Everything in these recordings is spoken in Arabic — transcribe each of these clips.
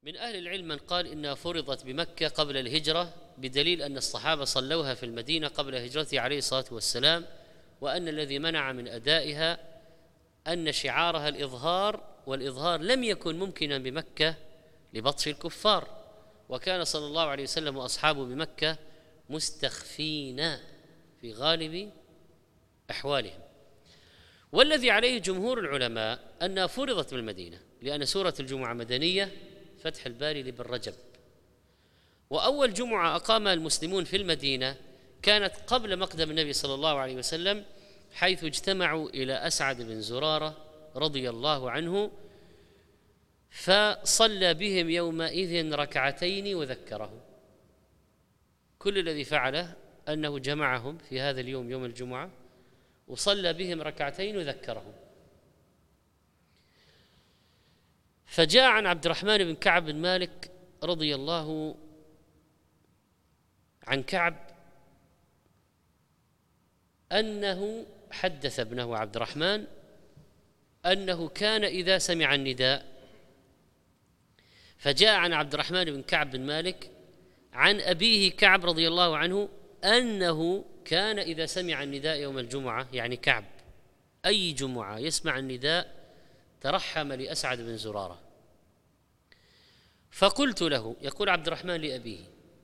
من أهل العلم من قال إنها فرضت بمكة قبل الهجرة بدليل أن الصحابة صلوها في المدينة قبل هجرته عليه الصلاة والسلام، وأن الذي منع من أدائها أن شعارها الإظهار، والإظهار لم يكن ممكنا بمكة لبطش الكفار، وكان صلى الله عليه وسلم وأصحابه بمكة مستخفين في غالب أحوالهم. والذي عليه جمهور العلماء أنها فرضت بالمدينة، لأن سورة الجمعة مدنية، فتح الباري لابن رجب، وأول جمعة أقامها المسلمون في المدينة كانت قبل مقدم النبي صلى الله عليه وسلم، حيث اجتمعوا إلى أسعد بن زرارة رضي الله عنه، فصلى بهم يومئذ ركعتين وذكرهم. كل الذي فعله أنه جمعهم في هذا اليوم يوم الجمعة وصلى بهم ركعتين وذكرهم. فجاء عن عبد الرحمن بن كعب بن مالك رضي الله عن كعب أنه حدث ابنه عبد الرحمن أنه كان إذا سمع النداء، فجاء عن عبد الرحمن بن كعب بن مالك عن أبيه كعب رضي الله عنه أنه كان إذا سمع النداء يوم الجمعة، يعني كعب أي جمعة يسمع النداء ترحم لأسعد بن زرارة. فقلت له، يقول عبد الرحمن لأبيه،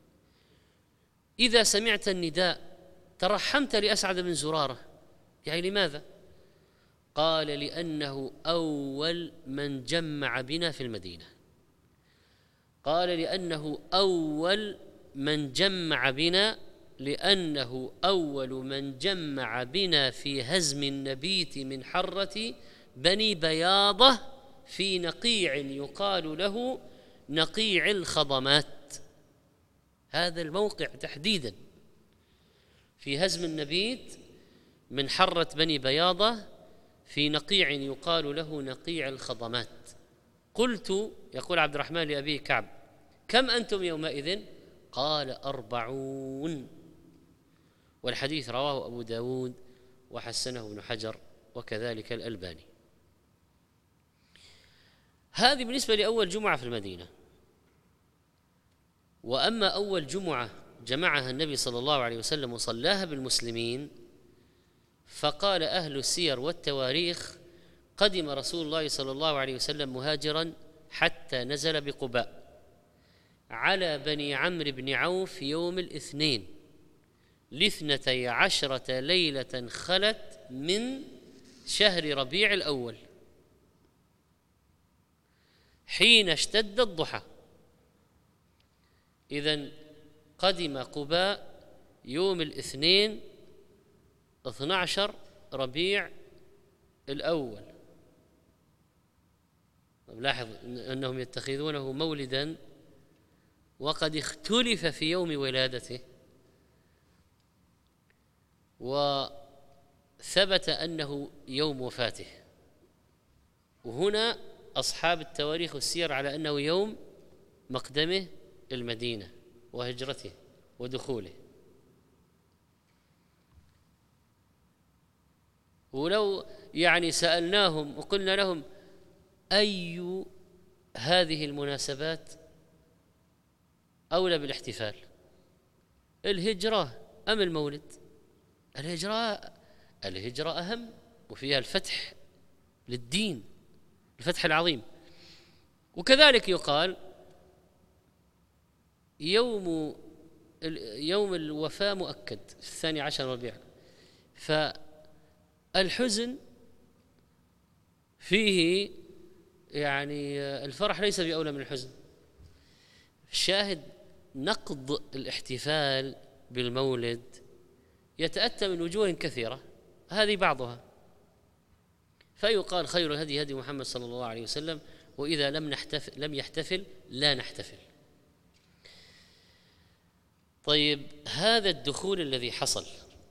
إذا سمعت النداء ترحمت لأسعد بن زرارة، يعني لماذا؟ قال لأنه أول من جمع بنا في المدينة. قال لأنه أول من جمع بنا، لأنه أول من جمع بنا في هزم النبيت من حرة بني بياضة في نقيع يقال له نقيع الخضمات. هذا الموقع تحديدا في هزم النبيت من حرة بني بياضة في نقيع يقال له نقيع الخضمات. قلت، يقول عبد الرحمن لأبي كعب، كم أنتم يومئذ؟ قال 40. والحديث رواه أبو داود وحسنه ابن حجر وكذلك الألباني. هذه بالنسبة لأول جمعة في المدينة. وأما أول جمعة جمعها النبي صلى الله عليه وسلم وصلاها بالمسلمين، فقال أهل السير والتواريخ: قدم رسول الله صلى الله عليه وسلم مهاجرا حتى نزل بقباء على بني عمرو بن عوف يوم الاثنين ل12 ليلة خلت من شهر ربيع الأول حين اشتد الضحى. إذن قدم قباء يوم الاثنين 12 ربيع الأول. لاحظ أنهم يتخذونه مولدا وقد اختلف في يوم ولادته، وثبت أنه يوم وفاته. وهنا أصحاب التواريخ والسير على أنه يوم مقدمه المدينة وهجرته ودخوله. ولو يعني سألناهم وقلنا لهم أي هذه المناسبات أولى بالاحتفال، الهجرة أم المولد؟ الهجرة أهم، وفيها الفتح للدين، الفتح العظيم. وكذلك يقال يوم الوفاة مؤكد في 12 ربيع، فالحزن فيه يعني الفرح ليس بأولى من الحزن. الشاهد نقض الاحتفال بالمولد يتأتى من وجوه كثيرة، هذه بعضها. فيقال خير الهدي هدي محمد صلى الله عليه وسلم، وإذا لم يحتفل لا نحتفل. طيب، هذا الدخول الذي حصل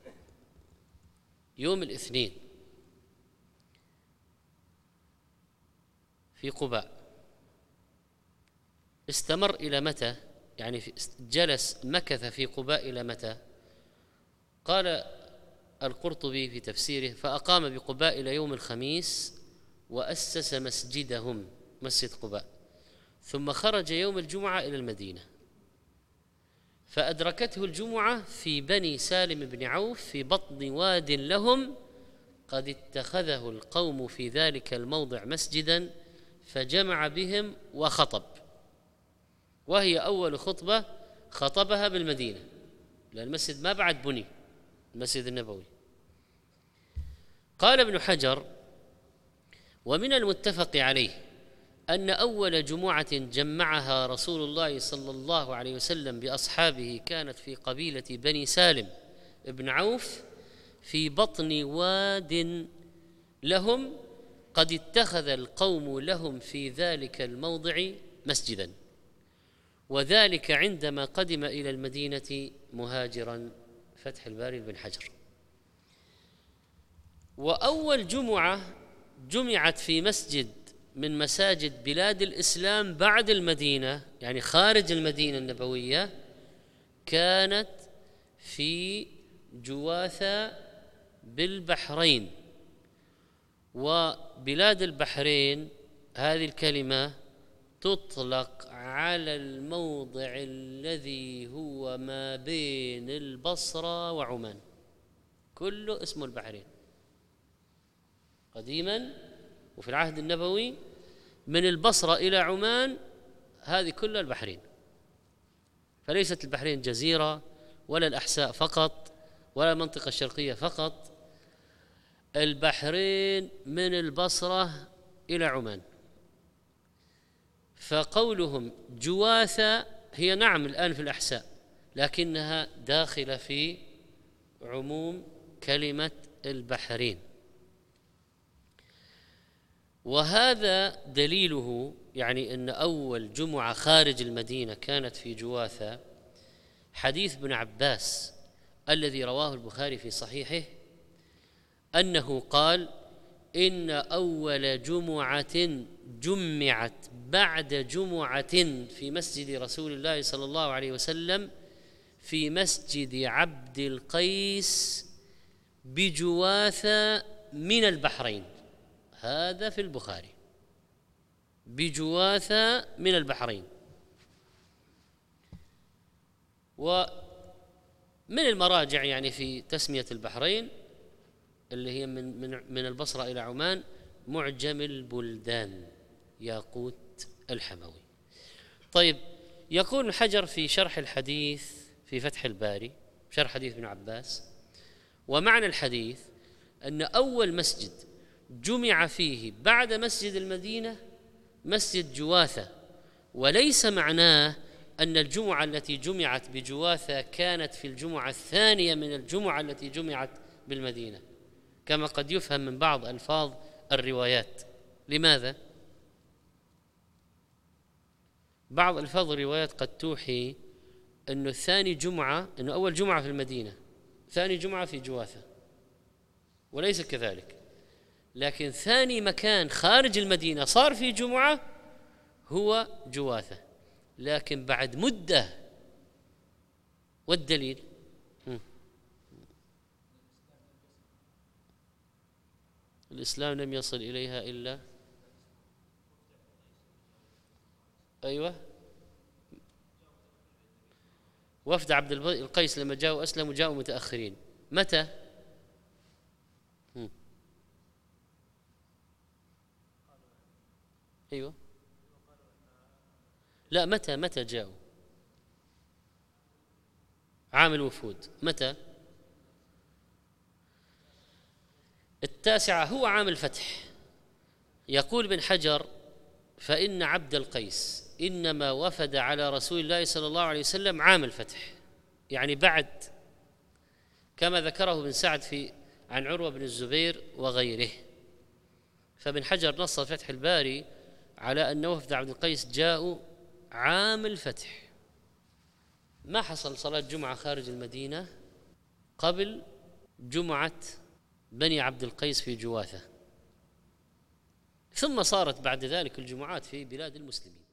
يوم الاثنين في قباء استمر إلى متى؟ يعني مكث في قباء إلى متى؟ قال القرطبي في تفسيره: فأقام بقباء إلى يوم الخميس وأسس مسجدهم، مسجد قباء، ثم خرج يوم الجمعة إلى المدينة، فأدركته الجمعة في بني سالم بن عوف في بطن واد لهم قد اتخذه القوم في ذلك الموضع مسجدا، فجمع بهم وخطب، وهي أول خطبة خطبها بالمدينة، لأن المسجد ما بعد بني، المسجد النبوي. قال ابن حجر: ومن المتفق عليه أن أول جمعة جمعها رسول الله صلى الله عليه وسلم بأصحابه كانت في قبيلة بني سالم بن عوف في بطن واد لهم قد اتخذ القوم لهم في ذلك الموضع مسجدا، وذلك عندما قدم إلى المدينة مهاجرا. فتح الباري بن حجر. وأول جمعة جمعت في مسجد من مساجد بلاد الإسلام بعد المدينة، يعني خارج المدينة النبوية، كانت في جواثة بالبحرين. وبلاد البحرين هذه الكلمة تطلق على الموضع الذي هو ما بين البصرة وعمان، كله اسمه البحرين قديما، وفي العهد النبوي من البصرة إلى عمان هذه كلها البحرين. فليست البحرين جزيرة ولا الأحساء فقط ولا المنطقة الشرقية فقط، البحرين من البصرة إلى عمان. فقولهم جواثة هي نعم الآن في الأحساء، لكنها داخلة في عموم كلمة البحرين. وهذا دليله، يعني أن أول جمعة خارج المدينة كانت في جواثة، حديث ابن عباس الذي رواه البخاري في صحيحه أنه قال: إن أول جمعة جمعت بعد جمعة في مسجد رسول الله صلى الله عليه وسلم في مسجد عبد القيس بجواثة من البحرين. هذا في البخاري، بجواثة من البحرين. ومن المراجع يعني في تسمية البحرين اللي هي من البصرة إلى عمان معجم البلدان ياقوت الحموي. طيب، يقول ابن حجر في شرح الحديث في فتح الباري، شرح حديث ابن عباس: ومعنى الحديث أن أول مسجد جمع فيه بعد مسجد المدينة مسجد جواثة، وليس معناه أن الجمعة التي جمعت بجواثة كانت في الجمعة الثانية من الجمعة التي جمعت بالمدينة، كما قد يفهم من بعض ألفاظ الروايات. لماذا؟ بعض ألفاظ الروايات قد توحي أنه ثاني جمعة، أنه أول جمعة في المدينة، ثاني جمعة في جواثة، وليس كذلك، لكن ثاني مكان خارج المدينة صار في جمعة هو جواثة، لكن بعد مدة. والدليل الإسلام لم يصل إليها إلا أيوة وفد عبد القيس لما جاءوا أسلموا جاءوا متأخرين. متى؟ أيوة لا، متى جاءوا؟ عام الوفود. متى؟ 9 هو عام الفتح. يقول ابن حجر: فإن عبد القيس إنما وفد على رسول الله صلى الله عليه وسلم عام الفتح، يعني بعد، كما ذكره ابن سعد عن عروة بن الزبير وغيره. فابن حجر نص فتح الباري على أن وفد عبد القيس جاءوا عام الفتح، ما حصل صلاة جمعة خارج المدينة قبل جمعة بني عبد القيس في جواثة، ثم صارت بعد ذلك الجمعات في بلاد المسلمين.